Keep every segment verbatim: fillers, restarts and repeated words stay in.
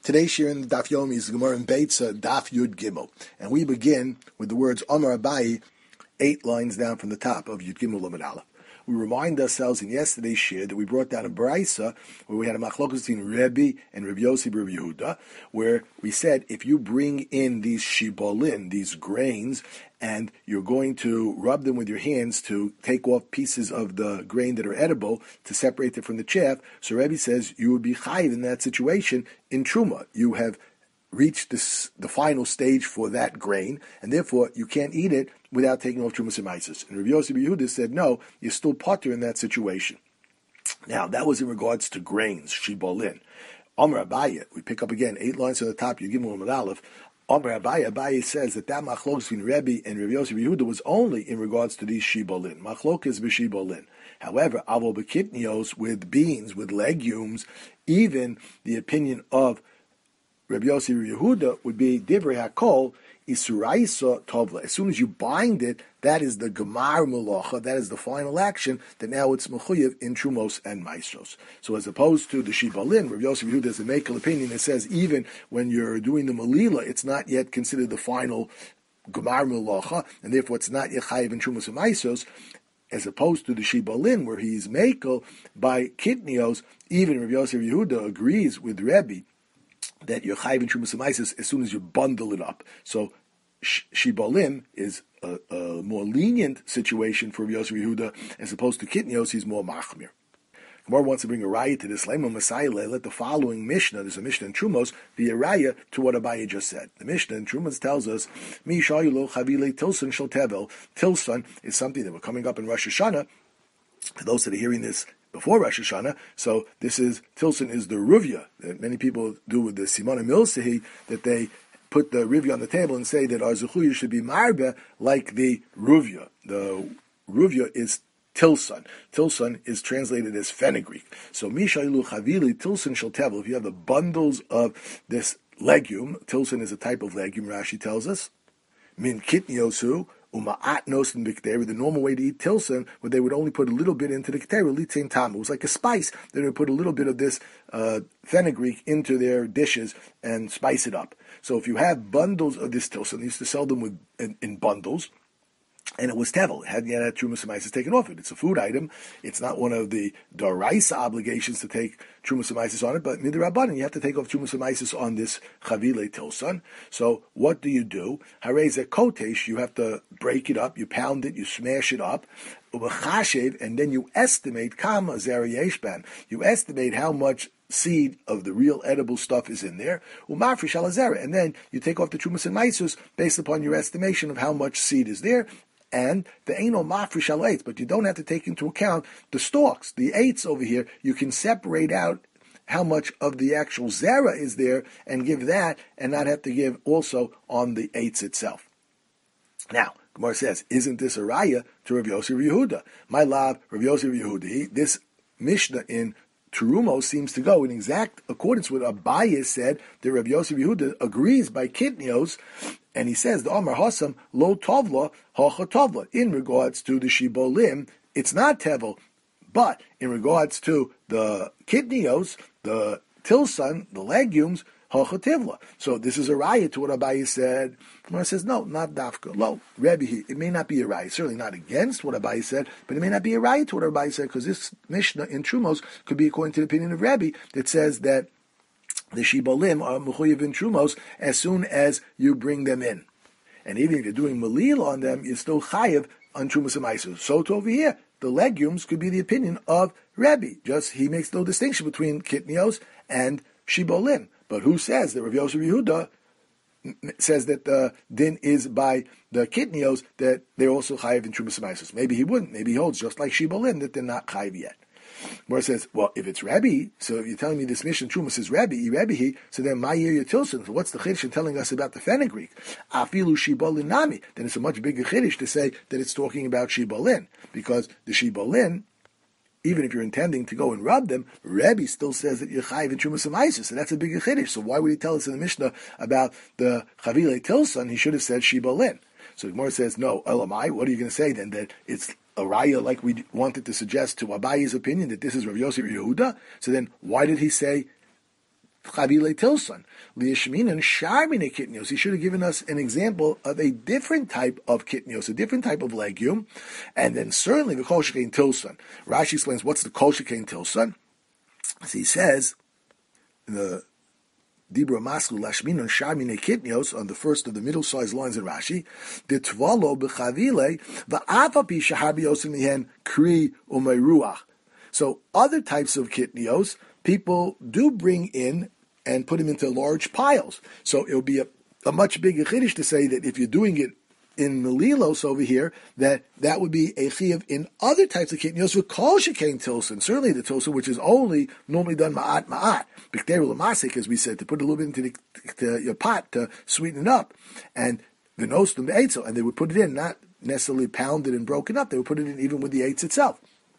Today's shir in the Daf Yomi is Gemara in Beitza, Daf Yud Gimel. And we begin with the words Amar Abayi, eight lines down from the top of Yud Gimel Lamed Aleph. We remind ourselves in yesterday's shir that we brought down a Braisa where we had a machlokas between Rebbe and Rabbi Yossi Bar Yehuda, where we said if you bring in these shibolin, these grains, and you're going to rub them with your hands to take off pieces of the grain that are edible to separate it from the chaff, so Rebbe says you would be chayiv in that situation in truma. You have reached this, the final stage for that grain, and therefore you can't eat it without taking off Trumas and Maisus. And Rabbi Yossi Bar Yehuda said, no, you're still potter in that situation. Now, that was in regards to grains, shibolin. Amar Abaye, we pick up again, eight lines on the top, you give them Lamed Aleph. Amar Abaye, Abaye says that that machlokes between Rebbe and Rabbi Yossi Bar Yehuda was only in regards to these shibolin. Machlokes b'shibolin. However, avo b'kitnios, with beans, with legumes, even the opinion of Rabbi Yossi Bar Yehuda would be Divrei HaKol Isuraisa Tovla. As soon as you bind it, that is the Gemar Melacha, that is the final action, that now it's Mechuyev in Trumos and Maestros. So as opposed to the Shibalin, Rabbi Yossi Bar Yehuda has a Mekel opinion that says even when you're doing the Melila, it's not yet considered the final Gemar Melacha, and therefore it's not yet Chayiv in Trumos and Maestros, as opposed to the Shibalin, where he's Mekel by Kitnios. Even Rabbi Yossi Bar Yehuda agrees with Rebbe that you're chayiv in Trumas Maisus as soon as you bundle it up. So shibolin is a, a more lenient situation for Rabbi Yossi Bar Yehuda as opposed to Kitnios, he's more machmir. Gemara wants to bring a raya to this. Lema Messiah, let the following Mishnah, there's a Mishnah in Trumos, be a raya to what Abaye just said. The Mishnah in Trumos tells us, Mi shayulo chavile tilson shel tevel. Tilson is something that we're coming up in Rosh Hashanah. For those that are hearing this before Rosh Hashanah, so this is, Tilson is the Ruvya, that many people do with the Simona Milsehi, that they put the Ruvya on the table and say that our Zuchuya should be Marbe like the Ruvya. The Ruvya is Tilson. Tilson is translated as fenugreek. So Mishailu Chavili, Tilson shall tevel. If you have the bundles of this legume, Tilson is a type of legume, Rashi tells us, Min Kitniosu, the normal way to eat tilson, where they would only put a little bit into the ketera, tam. It was like a spice. They would put a little bit of this uh, fenugreek into their dishes and spice it up. So if you have bundles of this tilson, they used to sell them with in, in bundles, and it was tevel. It had, had Trumas Maisus taken off it. It's a food item. It's not one of the Daraisa obligations to take Trumas Maisus on it, but midrabanan, you have to take off Trumas Maisus on this Chavile Tilson. So what do you do? Hareze kotesh, you have to break it up, you pound it, you smash it up, and then you estimate kama zeriyeshban. You estimate how much seed of the real edible stuff is in there, and then you take off the Trumas and Maisus based upon your estimation of how much seed is there. And the Eino Mafrish al eights, but you don't have to take into account the stalks, the eights over here. You can separate out how much of the actual zera is there and give that, and not have to give also on the eights itself. Now, Gemara says, isn't this a raya to Rabbi Yossi Bar Yehuda? My love, Rabbi Yossi Bar Yehuda, he, this Mishnah in Terumos seems to go in exact accordance with what Abaye said that Rabbi Yossi Bar Yehuda agrees by Kitnios, and he says the Amar Hasam lo tovla hacha tovla. In regards to the shibolim, it's not tevel, but in regards to the Kitnios, the tilson, the legumes, hacha tivla. So this is a raya to what Abaye said. Gemara says no, not dafka. Lo Rebbe, it may not be a raya. Certainly not against what Abaye said, but it may not be a raya to what Abaye said, because this Mishnah in Trumos could be according to the opinion of Rebbe that says that the shibolim are mechuyev in Trumos as soon as you bring them in. And even if you're doing malil on them, you're still chayev on Trumas and Maisus. So to over here, the legumes could be the opinion of Rebbe. Just he makes no distinction between kitnios and shibolim. But who says that Rabbi Yossi Bar Yehuda says that the din is by the kitnios, that they're also chayiv in Trumas and Maisus? Maybe he wouldn't. Maybe he holds just like shibolim that they're not chayiv yet. Where it says, well, if it's Rebbe, so if you're telling me this mission Truma says Rebbe, Rebbe he, so then my year Tilson. So what's the chiddush telling us about the fenugreek? Afilu shibolin nami. Then it's a much bigger chiddush to say that it's talking about shibolin, because the shibolin, even if you're intending to go and rub them, Rebbe still says that you're chayiv in Trumas and Maisus, so that's a bigger chiddush. So why would he tell us in the Mishnah about the Chavile Tilson? He should have said shibolin. So the Gemara says, no, Elamai, what are you going to say then? That it's a raya like we wanted to suggest to Abaye's opinion that this is Rav Yossi Bar Yehuda? So then why did he say Chavile Tilson. Liashminan Sharmine Kitnios. He should have given us an example of a different type of kitnios, a different type of legume, and then certainly the Kol Shekain Tilson. Rashi explains what's the Kol Shekain Tilson. So he says, the Dibra Maslu Lashminon Sharmine Kitnios on the first of the middle-sized lines in Rashi, the Tvalo B'Chavile Va'avapi Shahabios Mihen Kri Umayruach. So other types of kitnios, people do bring in and put them into large piles. So it will be a, a much bigger chiddush to say that if you're doing it in Melilos over here, that that would be a chiyuv in other types of kitnios with kol shekain tilson. Certainly the tilson, which is only normally done ma'at ma'at. Bikteru l'masik, as we said, to put a little bit into the, to your pot to sweeten it up. And the nostum be'etzel, and they would put it in, not necessarily pounded and broken up. They would put it in even with the eitz itself.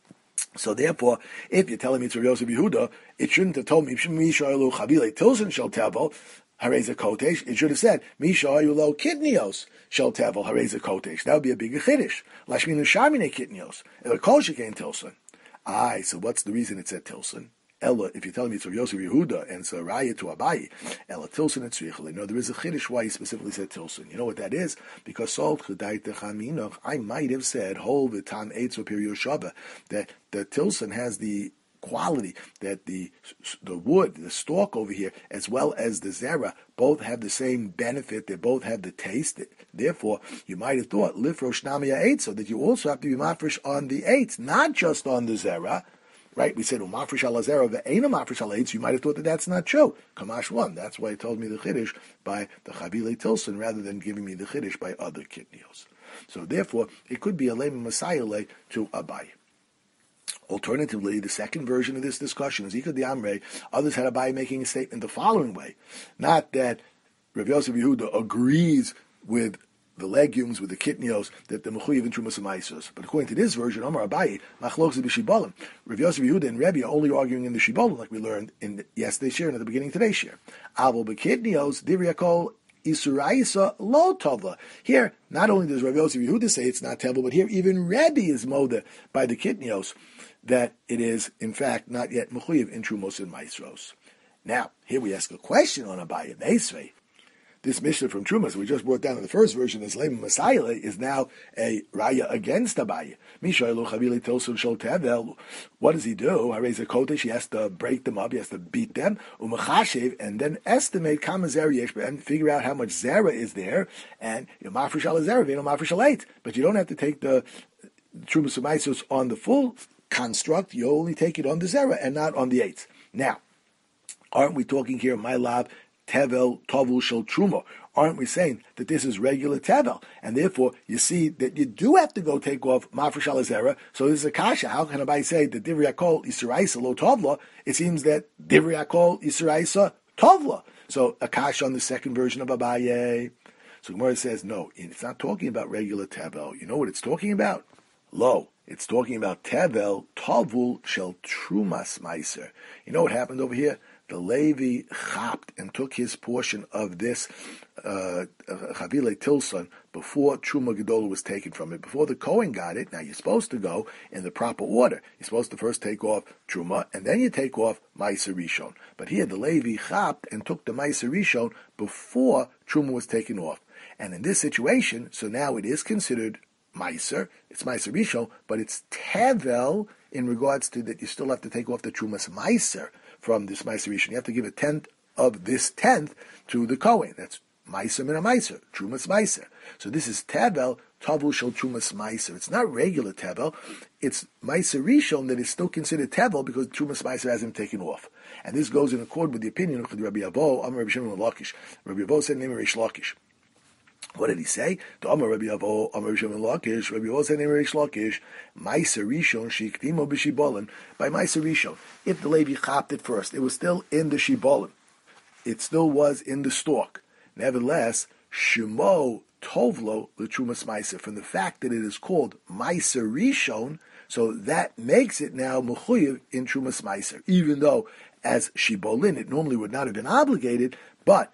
So therefore, if you're telling me it's Rav Yosef Yehuda, it shouldn't have told me Mishaelu Chavile Tilson Shel Tevel Hareza Kotesh. It should have said Mishaelu Kitnios Shel Tevel Hareza Kotesh. That would be a bigger chiddush. Lashminu Shamine Kitnios. The Kol Shekain Tilson. Aye. So what's the reason it said Tilson? Ella, if you're telling me it's Rav Yosef Yehuda and it's a raya to Abayi, Ella Tilson and Tzrichel. No, there is a chiddush why he specifically said Tilson. You know what that is? Because Sol Chedai Techaminoch, I might have said Hol V'Tam Eitz V'Pir Yoshava, that the Tilson has the quality that the the wood, the stalk over here, as well as the zera, both have the same benefit. They both have the taste. Therefore, you might have thought Lifrosh Namia Eitz, so that you also have to be mafresh on the eitz, not just on the zera. Right, we said umafresh al zera ve'ena mafresh al eitz. You might have thought that that's not true. Kamash one. That's why he told me the chiddush by the Chavile Tilson rather than giving me the chiddush by other kitnios. So therefore, it could be a lema Messiah to Abai. Alternatively, the second version of this discussion is Ikad Amrei. Others had Abai making a statement the following way: not that Rav Yosef Yehuda agrees with the legumes, with the kitnios, that the mechuyev in trumas ma'asos. But according to this version, Amar Abayi, machlokes b'shibolim. Rav Yosef Yehuda and Rebbe are only arguing in the shibolim, like we learned in yesterday's shir and at the beginning of today's shir. Avol b'kitnios divriyakol isuraisa lo tova. Here, not only does Rav Yosef Yehuda say it's not tevel, but here even Rebbe is moda by the kitnios that it is in fact not yet mechuyev in trumos and ma'asos. Now, here we ask a question on Abayi Meisvei. This Mishnah from Trumas we just brought down in the first version as Lema Messiah is now a raya against Abaye. Mishaylu Chavile Tilson Shol Tevel. What does he do? Hareza Kodesh, he has to break them up, he has to beat them, umachashev, and then estimate kama zera yesh, and figure out how much zera is there, and mafresh al zera, v'no mafresh al eight. But you don't have to take the Trumas Umaisos on the full construct, you only take it on the zera and not on the eight. Now, aren't we talking here, my lab, Tevel Tovul Shel Truma? Aren't we saying that this is regular Tevel? And therefore, you see that you do have to go take off Mafresh al Zera. So this is a kasha. How can I say that Divrei Akol Yisraisa Lo Tovla? It seems that Divrei Akol Yisraisa Tovla. So a kasha on the second version of Abaye. So Gemara says, no, it's not talking about regular Tevel. You know what it's talking about? Lo. It's talking about Tevel Tovul Shel Trumas Meiser. You know what happened over here? The Levi chapped and took his portion of this uh, Chavile Tilson before Truma Gedola was taken from it, before the Kohen got it. Now you're supposed to go in the proper order. You're supposed to first take off Truma, and then you take off Meiser Rishon. But here the Levi chapped and took the Meiser Rishon before Truma was taken off. And in this situation, so now it is considered Meiser, it's Meiser Rishon, but it's Tevel in regards to that you still have to take off the Trumas Meiser from this Meiser Rishon. You have to give a tenth of this tenth to the Kohen. That's Meiser min a Meiser, Trumas Meiser. So this is Tevel, Tavul Shel Trumas Meiser. It's not regular Tevel, it's Meiser Rishon that is still considered Tevel because Trumas Meiser hasn't taken off. And this goes in accord with the opinion of Rabbi Avo, Amar Rabbi Shimon Lakish. Rabbi Avo said, name Reish Lakish. What did he say? To Amar Rabbi Avo, Amar Rabbi Shimon Lakish, Rabbi Avo said, name Reish Lakish, Meiser Rishon, Shiktimo b'Shibolin, by Meiser Rishon. If the Levi chapped it first, it was still in the Shibolin. It still was in the stalk. Nevertheless, Shemo Tovlo l'Trumas Meiser, from the fact that it is called Meiser Rishon, so that makes it now Mechuyev in Trumas Meiser, even though as Shibolin it normally would not have been obligated, but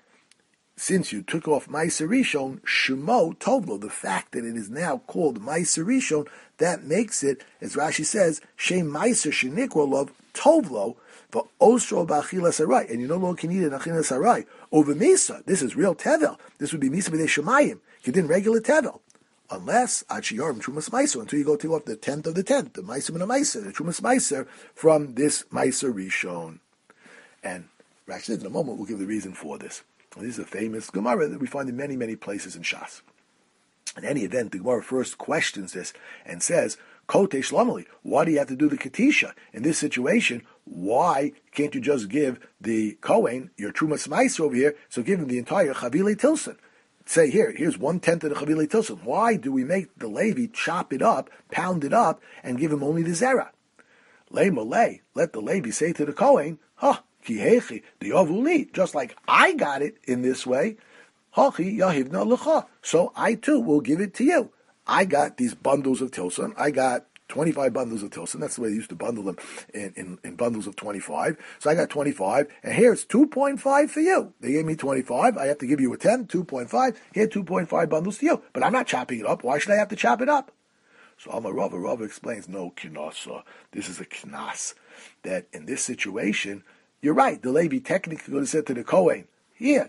since you took off Meiser Rishon, Shemo Tovlo, the fact that it is now called Meiser Rishon, that makes it, as Rashi says, Shem Meiser Shenikro Lov Tovlo, For osro ba'achila sarai, and you no longer can eat an achila sarai. Over misa, this is real tevel. This would be misa b'dei shemayim. You didn't regular tevel. Unless achiyorim trumas meiser, until you go take off the tenth of the tenth, the meiser and a meiser, the trumas meiser from this meiser rishon. And Rashi says in a moment we'll give the reason for this. And this is a famous Gemara that we find in many, many places in Shas. In any event, the Gemara first questions this and says, Kote Shlomali, why do you have to do the Katisha? In this situation, why can't you just give the Kohen your Trumas Meiser over here, so give him the entire Chavile Tilson? Say here, here's one-tenth of the Chavile Tilson. Why do we make the Levi chop it up, pound it up, and give him only the Zera? Lei Malay, let the Levi say to the Kohen, huh, Ki hechi, the Ovuli, just like I got it in this way, Hachi Yahivna Lecha, so I too will give it to you. I got these bundles of Tilson. I got twenty-five bundles of Tilson. That's the way they used to bundle them in, in, in bundles of twenty-five. So I got twenty-five, and here it's two point five for you. They gave me twenty-five. I have to give you a ten, two point five. Here, two point five bundles to you. But I'm not chopping it up. Why should I have to chop it up? So Amar Rava, Rava explains, no, kinasa. This is a knas. That in this situation, you're right. The Levi technically could have said to the Kohen, here,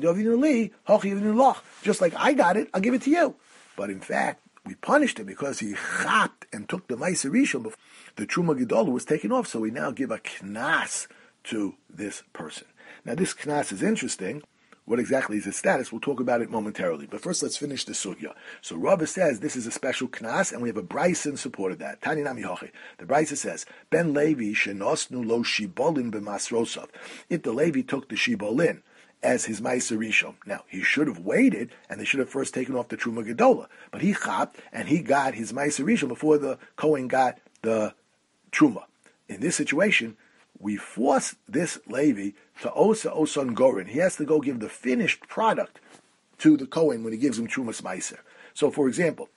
just like I got it, I'll give it to you. But in fact, we punished him because he chapped and took the Meiser Rishon before the Truma Gedola was taken off. So we now give a knas to this person. Now this knas is interesting. What exactly is its status? We'll talk about it momentarily. But first, let's finish the sugya. So Rava says this is a special knas, and we have a brisa in support of that. Tani nami hochi. The brisa says, Ben Levi shenosnu lo shibolin b'masrosov. If the Levi took the shibolin as his Meiser Rishon. Now, he should have waited, and they should have first taken off the Truma Gedola. But he chapped, and he got his Meiser Rishon before the Kohen got the Truma. In this situation, we force this Levi to osa osan gorin. He has to go give the finished product to the Kohen when he gives him Trumas Meiser. So, for example,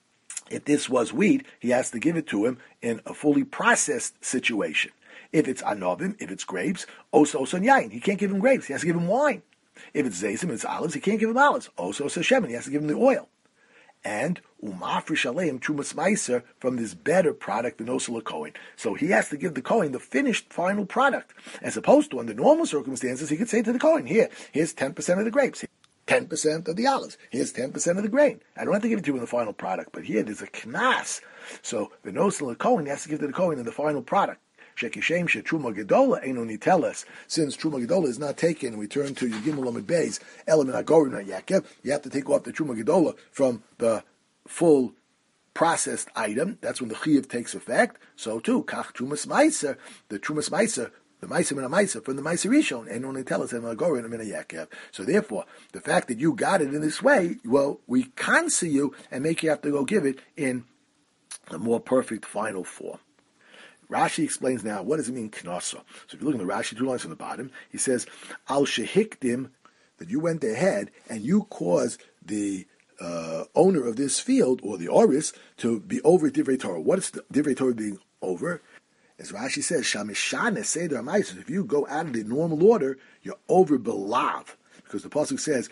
if this was wheat, he has to give it to him in a fully processed situation. If it's anovim, if it's grapes, osa osa yain. He can't give him grapes. He has to give him wine. If it's zaysim, it's olives. He can't give him olives. Osa osa shemen. He has to give him the oil. And umafrish aleim trumas meiser from this better product than osa kohen. So he has to give the kohen the finished final product, as opposed to under normal circumstances he could say to the kohen, here, here's ten percent of the grapes, ten percent of the olives, here's ten percent of the grain. I don't have to give it to you in the final product, but here there's a knas. So the osa kohen has to give to the kohen in the final product. Shekishem she Truma Gedola ain't only tell us, since Truma Gedola is not taken, we turn to Yigimel Amid Beis, element Agorin Yakev, you have to take off the Truma Gedola from the full processed item. That's when the Chiyuv takes effect. So too, Kach Trumas Meiser, the Trumas Meiser, the Meiser and a Meiser from the Meiser Rishon, and only tell us and Agorin and a Yakev. So therefore, the fact that you got it in this way, well, we cancel you and make you have to go give it in a more perfect final form. Rashi explains now, what does it mean, knasa? So if you look in the Rashi, two lines from the bottom, he says, al shehikdim, that you went ahead and you caused the uh, owner of this field, or the oris, to be over Divrei Torah. What is the Divrei Torah being over? As Rashi says, shamishane seder ha'maisos, if you go out of the normal order, you're over belav. Because the pasuk says,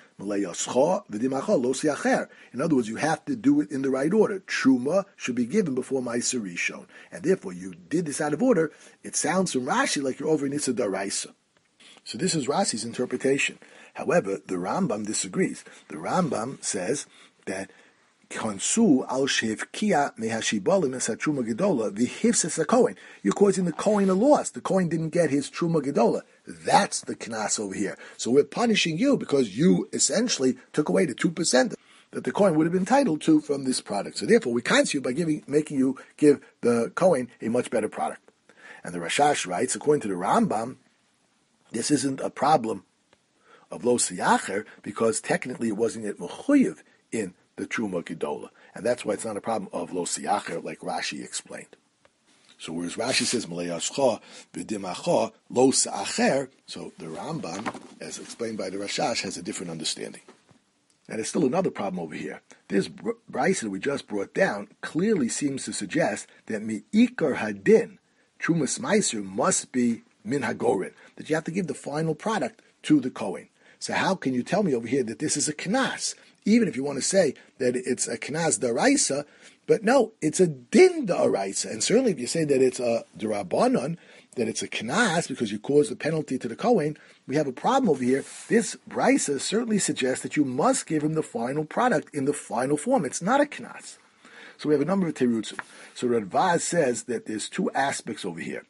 in other words, you have to do it in the right order. Truma should be given before Meiser Rishon. And therefore, you did this out of order. It sounds from Rashi like you're over in Issa Daraisa. So this is Rashi's interpretation. However, the Rambam disagrees. The Rambam says that Konsu al shevkia mehashibolim es truma gedola v'hifses a Kohen. You're causing the Kohen a loss. The Kohen didn't get his truma gedola. That's the knas over here. So we're punishing you because you essentially took away the two percent that the Kohen would have been entitled to from this product. So therefore, we cancel you by giving, making you give the Kohen a much better product. And the Rashash writes, according to the Rambam, this isn't a problem of lo siyacher because technically it wasn't yet mechuyev in the Truma Gedola. And that's why it's not a problem of lo siyacher, like Rashi explained. So whereas Rashi says, Malei Yascha v'dimacha lo sa'acher, so the Rambam, as explained by the Rashash, has a different understanding. And there's still another problem over here. This brisa that we just brought down clearly seems to suggest that mi'ikar hadin, Trumas Meiser, must be min hagorin, that you have to give the final product to the Kohen. So how can you tell me over here that this is a knas? Even if you want to say that it's a knas daraisa, but no, it's a din daraisa. And certainly if you say that it's a derabanan, that it's a knas because you caused the penalty to the Kohen, we have a problem over here. This brisa certainly suggests that you must give him the final product in the final form. It's not a knas. So we have a number of terutzim. So Radvaz says that there's two aspects over here.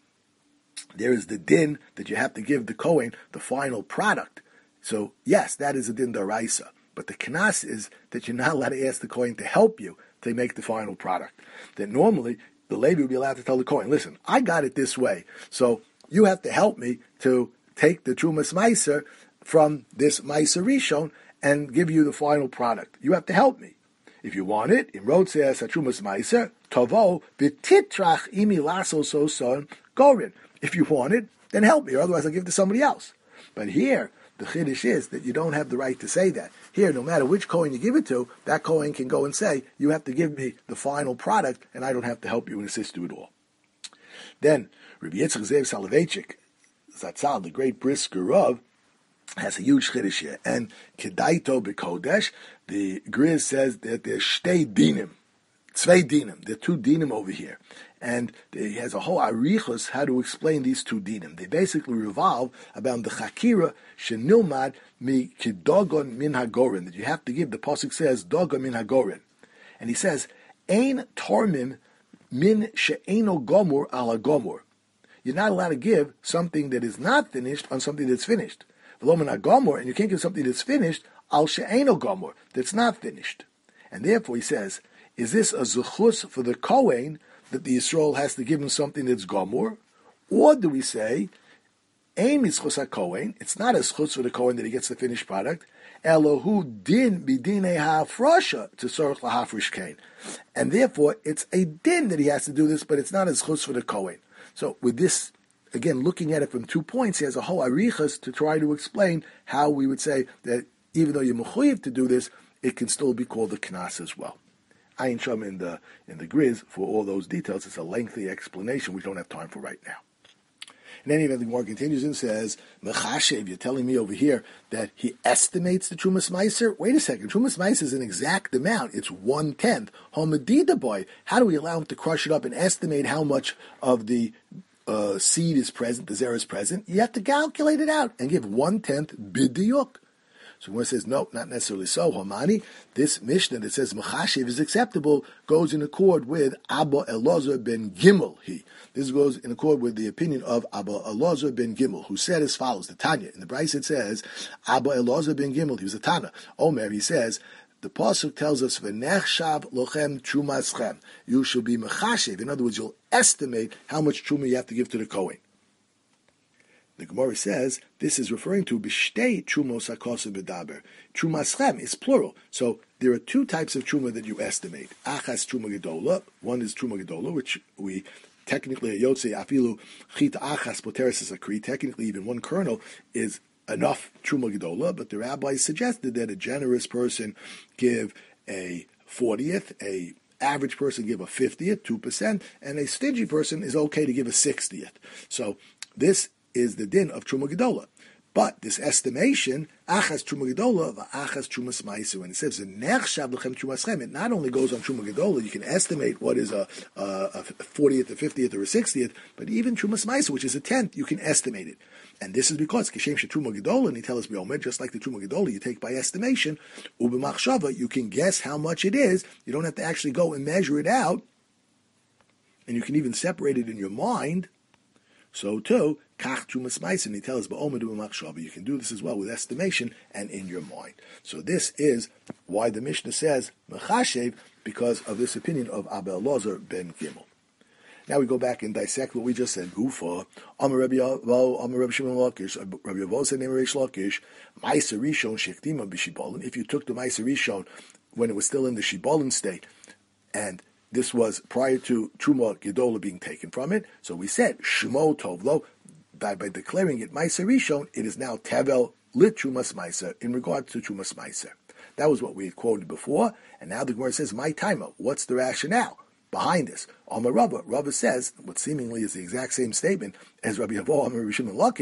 There is the din that you have to give the Kohen the final product. So yes, that is a din daraisa. But the knas is that you're not allowed to ask the Kohen to help you to make the final product. That normally the Levi would be allowed to tell the Kohen, listen, I got it this way, so you have to help me to take the Trumas Meiser from this Meiser Rishon and give you the final product. You have to help me. If you want it, in Rod says Trumas Meiser, Tovo, V'titrach imi laso so son gorin. If you want it, then help me, or otherwise I'll give it to somebody else. But here, the chiddush is that you don't have the right to say that. Here, no matter which Kohen you give it to, that Kohen can go and say, you have to give me the final product, and I don't have to help you and assist you at all. Then, Rabbi Yitzchak Zev Soloveitchik, Zatzal, the great brisker Rav, has a huge chiddush here. And Kedaito B'Kodesh, the Griz says that there's shtei dinim, tzvei dinim, there are two dinim over here. And he has a whole arichos how to explain these two dinim. They basically revolve about the chakira shenilmad mi kidogon min hagorin, that you have to give. The pasuk says dogon min hagorin, and he says ein tormim min she'eno gomor ala gomor. You're not allowed to give something that is not finished on something that's finished. V'lo min hagomor, and you can't give something that's finished al she'eno gomor, that's not finished. And therefore he says, is this a zuchus for the Kohen that the Yisrael has to give him something that's gomor, or do we say, ein mitzchus haKohen, it's not a zchus for the Kohen that he gets the finished product, Elohu din bidinei ha'afrasha to sorach lahafrish kain, and therefore it's a din that he has to do this, but it's not a zchus for the Kohen. So with this, again, looking at it from two points, he has a whole arichas to try to explain how we would say that even though you're mechuyev to do this, it can still be called a knas as well. Ayin Sham in the in the Griz for all those details. It's a lengthy explanation we don't have time for right now. In any event, the Gemara continues and says, Mechashev, you're telling me over here that he estimates the Trumas Meiser? Wait a second, Trumas Meiser is an exact amount. It's one-tenth. Homadida boy, how do we allow him to crush it up and estimate how much of the uh, seed is present, the zera is present? You have to calculate it out and give one-tenth bidiyuk. So when it says, no, not necessarily so, Homani, this Mishnah that says Mechashev is acceptable goes in accord with Abba Elazar ben Gimel. He. This goes in accord with the opinion of Abba Elazar ben Gimel, who said as follows, the Tanya. In the Bryce it says, Abba Elazar ben Gimel, he was a Tana. Omer, he says, the Pasuk tells us, V'nechshav lochem trumaschem. You shall be Mechashev. In other words, you'll estimate how much truma you have to give to the Kohen. The Gemara says this is referring to b'shtei trumos hakosu b'daber. Trumaschem is plural. So there are two types of truma that you estimate. Achas truma gedola. One is truma gedola, which we technically yotze afilu chita achas poteres akri. Technically, even one kernel is enough truma gedola. But the rabbis suggested that a generous person give a fortieth, a average person give a fiftieth, two percent, and a stingy person is okay to give a sixtieth. So this is the din of Truma Gedola. But this estimation, Achas Truma Gedola, Achas Trumas Meiser, when it says, Nechshav Lechem Trumaschem, it not only goes on Truma Gedola, you can estimate what is a, a, a fortieth, a fiftieth, or a sixtieth, but even Trumas Meiser, which is a tenth, you can estimate it. And this is because, Kishem Shetruma Gedola, and he tells me, Omer, just like the Truma Gedola, you take by estimation, Ubemachshava, you can guess how much it is, you don't have to actually go and measure it out, and you can even separate it in your mind. So too, Kach Trumas Meiser, and he tells Ba'omer Ubemachshava, you can do this as well with estimation and in your mind. So this is why the Mishnah says Mechashev, because of this opinion of Abba Elazar ben Gimel. Now we go back and dissect what we just said. Gufa, Amar Rabbi Yavo, Amar Rabbi Shimon Lakish, Rabbi Yavo said, Name Reish Lakish, Meiser Rishon Shechtima b'Shibolin. If you took the Meiser Rishon when it was still in the Shibolin state, and this was prior to Truma Gedola being taken from it, so we said Shmo Tovlo, by, by declaring it Meiser Rishon, it is now Tevel Lit Trumas Meiser in regard to Trumas Meiser. That was what we had quoted before, and now the Gemara says, My timer, what's the rationale behind this? Amar Rabba, Rabba says, what seemingly is the exact same statement as Rabbi Yavo, Amar Rabbi Shimon Lakish,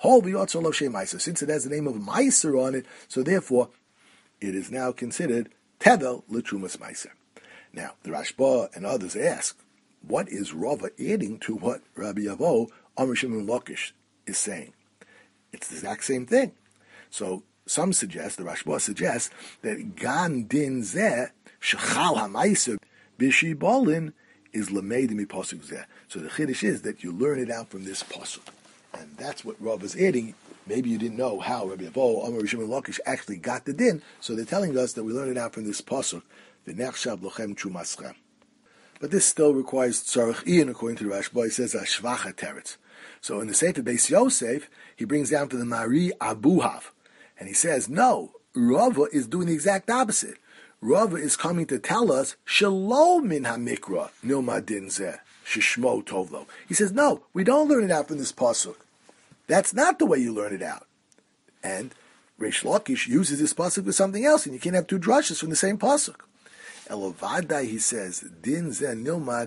Since it has the name of Meiser on it, so therefore it is now considered Tevel L'Trumas Meiser. Now, the Rashba and others ask, what is Rava adding to what Rabbi Avo, Amar Shimon Lakish, is saying? It's the exact same thing. So some suggest, the Rashba suggests, that Gan Din Zeh, Shechal HaMeiser, Bishibolin, is Lameid Mi Pasuk Zeh. So the Chiddush is that you learn it out from this Pasuk. And that's what Rav is adding. Maybe you didn't know how Rabbi Avo, Amar Shimon Lakish actually got the din, so they're telling us that we learn it out from this pasuk, V'nechshav lochem trumaschem. But this still requires tzarech ian, according to the Rashba. He says ashvacha teretz. So in the Sefer Beis Yosef, he brings down to the Mari Abuhav, and he says, no, Rava is doing the exact opposite. Rava is coming to tell us shalom min hamikra nilma din zeh shishmo tovlo. He says, no, we don't learn it out from this pasuk. That's not the way you learn it out. And Reish Lakish uses this pasuk for something else, and you can't have two drushes from the same pasuk. Elovadai, he says, din zeh nilmad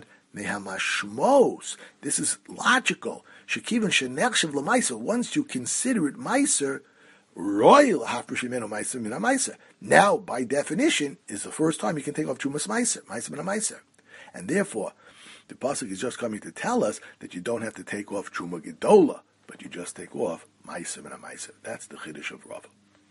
mehamashmos. This is logical. Shekivan shenechshav l'maiser. Once you consider it meiser, royal hafrishimeno meiser min meiser. Now, by definition, is the first time you can take off trumas meiser, meiser min meiser, and therefore, the pasuk is just coming to tell us that you don't have to take off truma gedola, but you just take off meiser min meiser. That's the chiddush of Rava.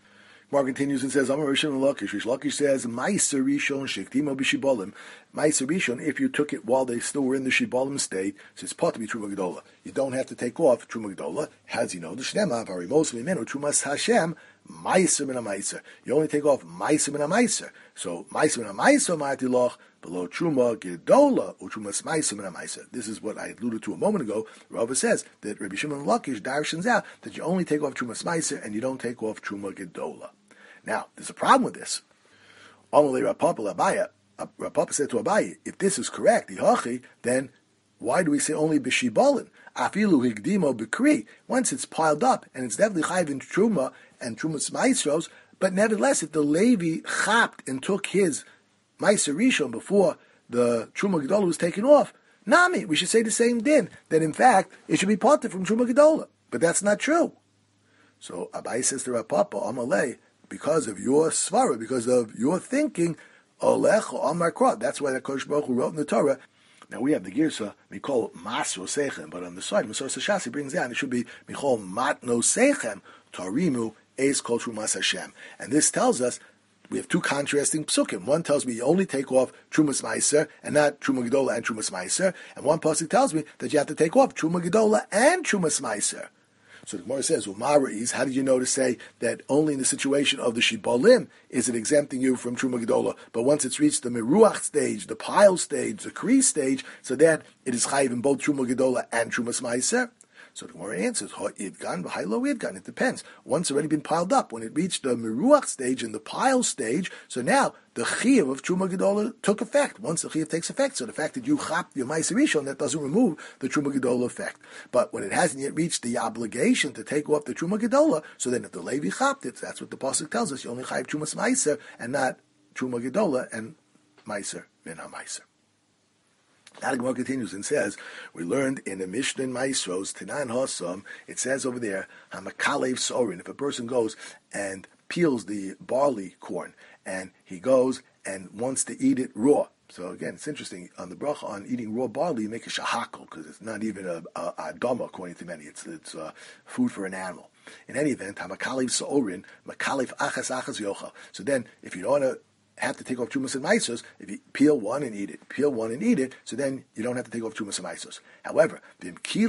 Mar continues and says, Amar Rishon Lakish. Rish Lakish says, Meiser Rishon Shektimo B'Shibolim. Meiser Rishon, if you took it while they still were in the Shibolim state, so it's part to be Truma Gedola. You don't have to take off Truma Gedola. As you know, the Shnema, Varimos V'Menu, Trumas Hashem, Meiser Min HaMeiser. You only take off Meiser Min HaMeiser. So, Meiser Min HaMeiser, Ma'ati Loch, below Truma Gedola, or Trumas Meiser Min HaMeiser. This is what I alluded to a moment ago. Rava says that Rabbi Shimon Lakish darshans out that you only take off Trumas Meiser and you don't take off Truma Gedola. Now, there's a problem with this. Amalei Rapapa Abaya, Rapapa said to Abaye, if this is correct, then why do we say only b'shibolin? Afilu higdimo b'kri. Once it's piled up, and it's definitely chayv in truma and trumas maestros, but nevertheless, if the Levi chapped and took his meiser rishon before the truma gedola was taken off, nami, we should say the same din, that in fact, it should be parted from truma gedola. But that's not true. So Abaye says to Rapapa, Amalei, because of your svara, because of your thinking, olech amar kra. That's why the Kodesh Baruch Hu wrote in the Torah. Now we have the girsa mikol masro sechem, but on the side Masor Sashasi brings down it should be mikol matno sechem tarimu eis kol trumas Hashem. And this tells us we have two contrasting psukim. One tells me you only take off trumas meiser and not truma gedola and trumas meiser, and one pasuk tells me that you have to take off truma gedola and trumas meiser. So the Gemara says, Umaris, how did you know to say that only in the situation of the Shibolim is it exempting you from Truma Gedola, but once it's reached the Meruach stage, the pile stage, the Kri stage, so that it is chayiv in both Truma Gedola and Trumas Meiser? So the Gemara answers, Ha'idgan v'ha'lo idgan. It depends. Once already been piled up, when it reached the Meruach stage and the pile stage, so now the Chiyuv of Truma Gedola took effect. Once the Chiyuv takes effect, so the fact that you chap your Meiser Rishon, that doesn't remove the Truma Gedola effect. But when it hasn't yet reached the obligation to take off the Truma Gedola, so then if the Levi chapped it, that's what the Pasuk tells us, you only chayiv Trumas Meiser and not Truma Gedola and Meiser Min HaMeiser. Now the Gemara continues and says, we learned in the Mishnah in Maestros, Tanan Hasam, it says over there, Hamakalev Sorin, if a person goes and peels the barley corn, and he goes and wants to eat it raw. So again, it's interesting, on the bracha on eating raw barley, you make a shahakal, because it's not even a, a, a dama, according to many, it's, it's uh, food for an animal. In any event, Hamakalev Sorin, Makalev Achas Achas Yochel. So then, if you don't want to have to take off trumas and meisos, if you peel one and eat it, peel one and eat it, so then you don't have to take off trumas and meisos. However, but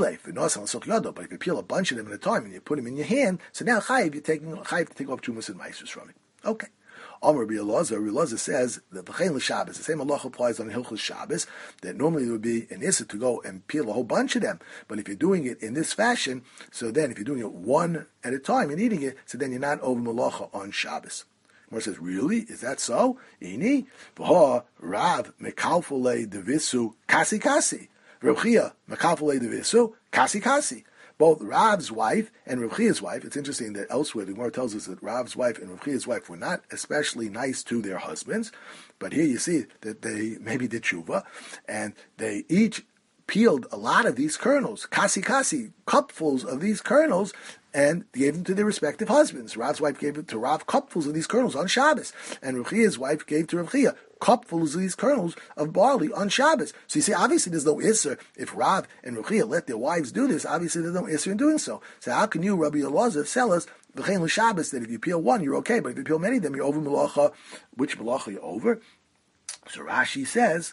if you peel a bunch of them at a time and you put them in your hand, so now chayiv, you're taking chayiv to take off trumas and meisos from it. Okay. Amar Rabbi Elazar, Rabbi Elazar says that v'chein l'Shabbos, the same halacha applies on Hilchos Shabbos, that normally there would be an issa to go and peel a whole bunch of them. But if you're doing it in this fashion, so then if you're doing it one at a time and eating it, so then you're not over malacha on Shabbos. Gemara says, really? Is that so? Ini v'ha Rav mekalfole devisu kasi kasi. Rav Chia mekalfole devisu kasi kasi. Both Rav's wife and Rav Chia's wife, it's interesting that elsewhere the Gemara tells us that Rav's wife and Rav Chia's wife were not especially nice to their husbands, but here you see that they maybe did tshuva, and they each peeled a lot of these kernels, kasi kasi, cupfuls of these kernels, and gave them to their respective husbands. Rav's wife gave it to Rav cupfuls of these kernels on Shabbos, and Rav Chia's wife gave to Rav Chia cupfuls of these kernels of barley on Shabbos. So you see, obviously there's no isser if Rav and Rav Chia let their wives do this. Obviously there's no isser in doing so. So how can you, Rabbi Elazar, tell us v'chein l'Shabbos that if you peel one, you're okay, but if you peel many of them, you're over malacha. Which malacha you're over? So Rashi says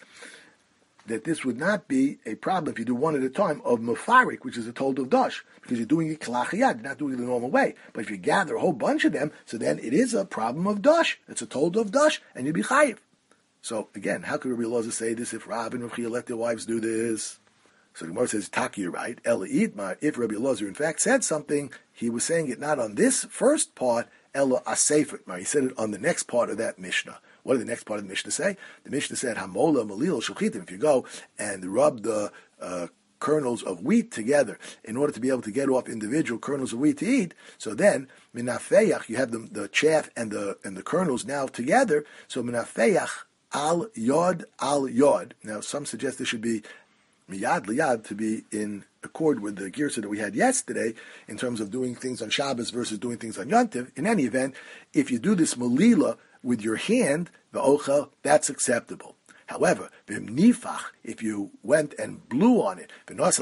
that this would not be a problem if you do one at a time of mafarik, which is a told of dash, because you're doing it kalachiyad, you're not doing it the normal way. But if you gather a whole bunch of them, so then it is a problem of dash. It's a told of dash, and you'd be chayiv. So again, how could Rabbi Elazar say this if Rav and Rav Chia let their wives do this? So the Gemara says, Taki, you're right. Ela Itmar, if Rabbi Elazar in fact said something, he was saying it not on this first part, Ela Asefer. He said it on the next part of that Mishnah. What did the next part of the Mishnah say? The Mishnah said, Hamola Malil Shulchitim. If you go and rub the uh, kernels of wheat together in order to be able to get off individual kernels of wheat to eat, so then Minafeyach, you have the, the chaff and the and the kernels now together. So Minafeyach al Yod al Yod. Now some suggest this should be Miyad Liyad to be in accord with the girsa that we had yesterday in terms of doing things on Shabbos versus doing things on Yontiv. In any event, if you do this Malila with your hand, the ochel, that's acceptable. However, nifach, if you went and blew on it,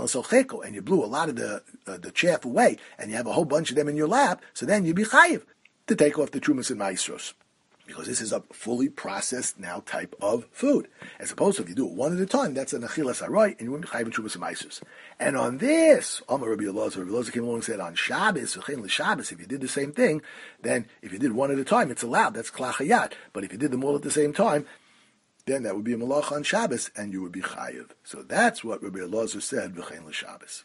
and you blew a lot of the uh, the chaff away, and you have a whole bunch of them in your lap, so then you'd be chayiv to take off the trumas and maestros, because this is a fully processed now type of food. As opposed to if you do it one at a time, that's an achilas aroy, and you wouldn't be chayiv in trumas and maestros. And on this, Amar Rabbi Elazar, Rabbi Elazar came along and said, on Shabbos, Shabbos, if you did the same thing, then if you did one at a time, it's allowed. That's klachayat. But if you did them all at the same time, then that would be a malach on Shabbos, and you would be chayiv. So that's what Rabbi Elazar said, v'chein l'Shabbos.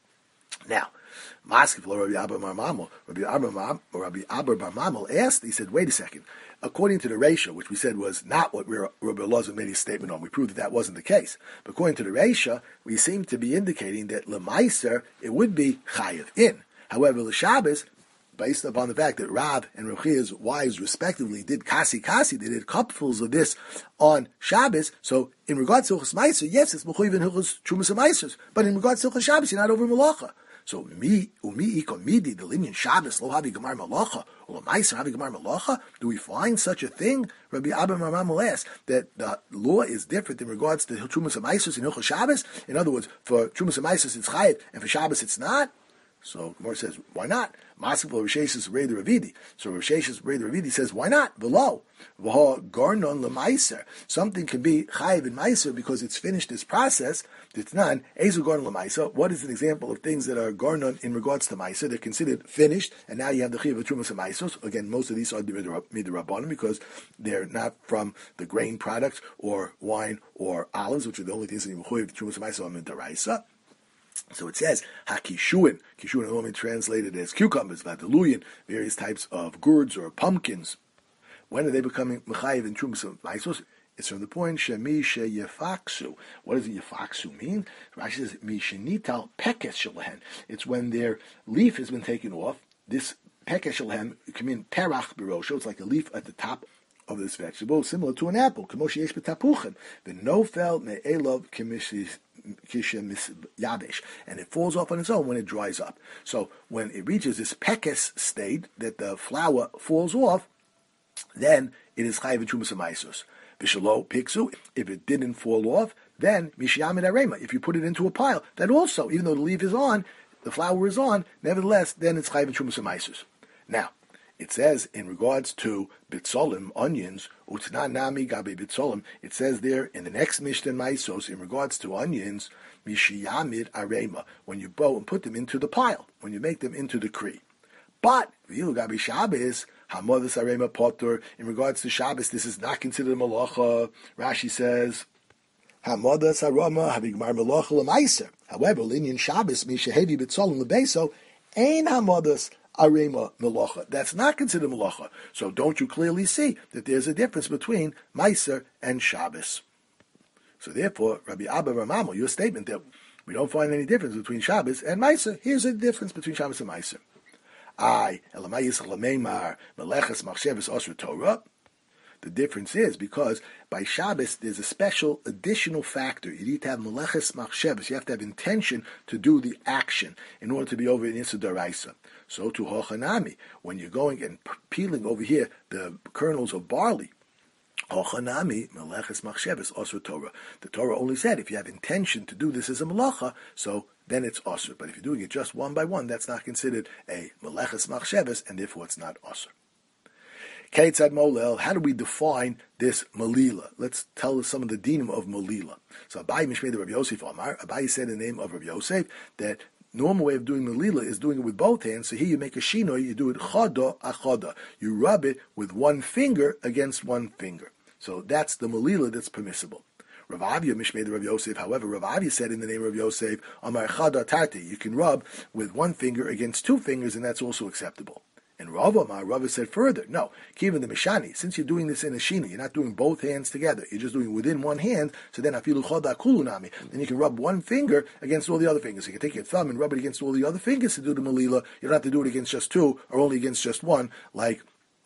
Now, Maskef Rabbi Abba Bar Mamel, Rabbi Abba Rabbi Abba Bar Mamel asked, he said, wait a second. According to the ratio, which we said was not what Rabbi Elazar made his statement on, we proved that that wasn't the case. But according to the ratio, we seem to be indicating that Lemaiser, it would be chayiv in. However, l'Shabbos, based upon the fact that Rav and Rav Chia's wives respectively did kasi kasi, they did cupfuls of this on Shabbos. So in regards to Hilchos Meiser, yes, it's mechuyev in Hilchos Trumas and Meisers. But in regards to Hilchos Shabbos, you're not over malacha. So mi umi ikon midi the linyan Shabbos lo havi gemar malacha or Meiser havi gemar malacha. Do we find such a thing? Rabbi Abba Mamam asks that the law is different in regards to Trumas and Meisers and Hilchos Shabbos. In other words, for Trumas and Meisers it's chayiv, and for Shabbos it's not. So Gemara says, why not? Masik lo Risheshis Rei Ravidi. So Risheshis Rei Ravidi says, why not? Below. V'ha garnon lemaiser. Something can be chayiv in meiser because it's finished this process. It's not. Ezu garnon lemaiser. What is an example of things that are garnon in regards to meiser? They're considered finished, and now you have the chayiv of trumas and meisos. Again, most of these are midrabanan because they're not from the grain products or wine or olives, which are the only things that you chayiv trumas and meisos are midaraisa. So it says, ha-kishuin. Kishuin are normally translated as cucumbers, vadaluyin, various types of gourds or pumpkins. When are they becoming mechayiv in trumas and meisos? It's from the point, shemi sheyefaksu. What does yefaksu mean? Rashi says, mi shenital pekes shelehen. It's when their leaf has been taken off. This pekes shelehen can mean perach birosho. It's like a leaf at the top of this vegetable, similar to an apple. Kamoshi yesh b'tapuchen. The nofel me'elov kemishis yabesh, and it falls off on its own when it dries up. So when it reaches this pekes state that the flour falls off, then it is chayiv trumas and meisos. V'shelo piksu, if it didn't fall off, then mishiyamid arema. If you put it into a pile, that also, even though the leaf is on, the flour is on, nevertheless, then it's chayiv trumas and meisos. Now, it says in regards to bitzolim, onions, utna nami gabi bitzolim, it says there in the next Mishnah Maisos, in regards to onions, mishiyamid arema, when you bow and put them into the pile, when you make them into the kri. But, vilu gabi Shabbos, hamodas arema potter, in regards to Shabbos, this is not considered a malacha. Rashi says, hamodas arema havigmar malacha l'maiser. However, linyan Shabbos, mishahevi bitzolim lebeso, ain hamodas arema melacha. That's not considered melacha. So don't you clearly see that there's a difference between Meiser and Shabbos? So therefore, Rabbi Abba Ramamo, your statement that we don't find any difference between Shabbos and Meiser, here's a difference between Shabbos and Meiser. I, elamayis lameimar meleches machsheves osra Torah. The difference is because by Shabbos there's a special additional factor. You need to have meleches machshavos. You have to have intention to do the action in order to be over in Issa D'Oraisa. So to Hochanami, when you're going and peeling over here the kernels of barley, Hochanami, meleches machshavos, osur Torah. The Torah only said if you have intention to do this as a melacha, so then it's osur. But if you're doing it just one by one, that's not considered a meleches machshavos, and therefore it's not osur. Keitzad molel, how do we define this melila? Let's tell us some of the dinim of melila. So Abaye Mishmei Rav Yosef Amar, Abaye said in the name of Rav Yosef that normal way of doing melila is doing it with both hands. So here you make a shino, you do it choda achoda. You rub it with one finger against one finger. So that's the melila that's permissible. Rav Avia Mishmei Rav Yosef, however, Rav Avia said in the name of Yosef, Amar chada tarti, you can rub with one finger against two fingers, and that's also acceptable. And Rav Amar, Rav said further, no, given the Mishani, since you're doing this in a shina, you're not doing both hands together, you're just doing within one hand, so then afilu choda kulunami, then you can rub one finger against all the other fingers. You can take your thumb and rub it against all the other fingers to do the melila. You don't have to do it against just two, or only against just one, like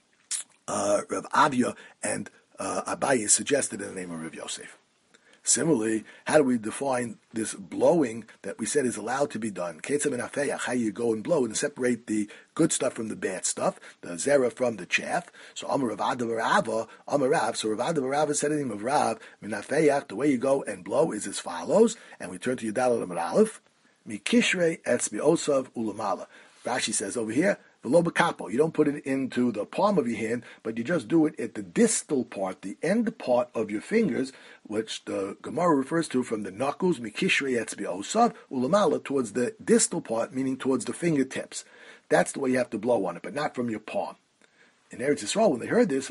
uh, Rav Avia and uh, Abaye suggested in the name of Rav Yosef. Similarly, how do we define this blowing that we said is allowed to be done? Ketzam and afeyach, how you go and blow and separate the good stuff from the bad stuff, the zera from the chaff. So Amar Rav Ada Barava, Amar Rav. So Rav Ada Barava said in the name of Rav, minafeyach, the way you go and blow is as follows. And we turn to Yudal Amar Aleph, mikishrei etzbi osav ulamala. Rashi says over here, below the capo. You don't put it into the palm of your hand, but you just do it at the distal part, the end part of your fingers, which the Gemara refers to from the knuckles, mikishrei etzbi osav, ulamala, towards the distal part, meaning towards the fingertips. That's the way you have to blow on it, but not from your palm. In Eretz Yisrael, when they heard this,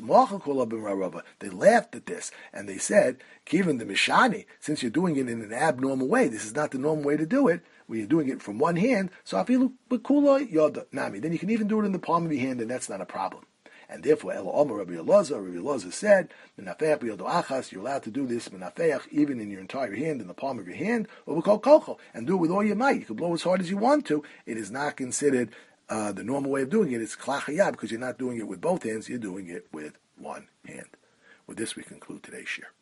they laughed at this, and they said, given the Mishani, since you're doing it in an abnormal way, this is not the normal way to do it, where you're doing it from one hand, so afilu b'kula yoda nami. Then you can even do it in the palm of your hand, and that's not a problem. And therefore, Elo Omer Rabbi Elazar, Rabbi Elazar said, Menafeach b'yodo achas, you're allowed to do this, Menafeach, even in your entire hand, in the palm of your hand, or b'kol kolcho, and do it with all your might. You can blow as hard as you want to. It is not considered uh, the normal way of doing it. It's klachayah, because you're not doing it with both hands, you're doing it with one hand. With this, we conclude today's share.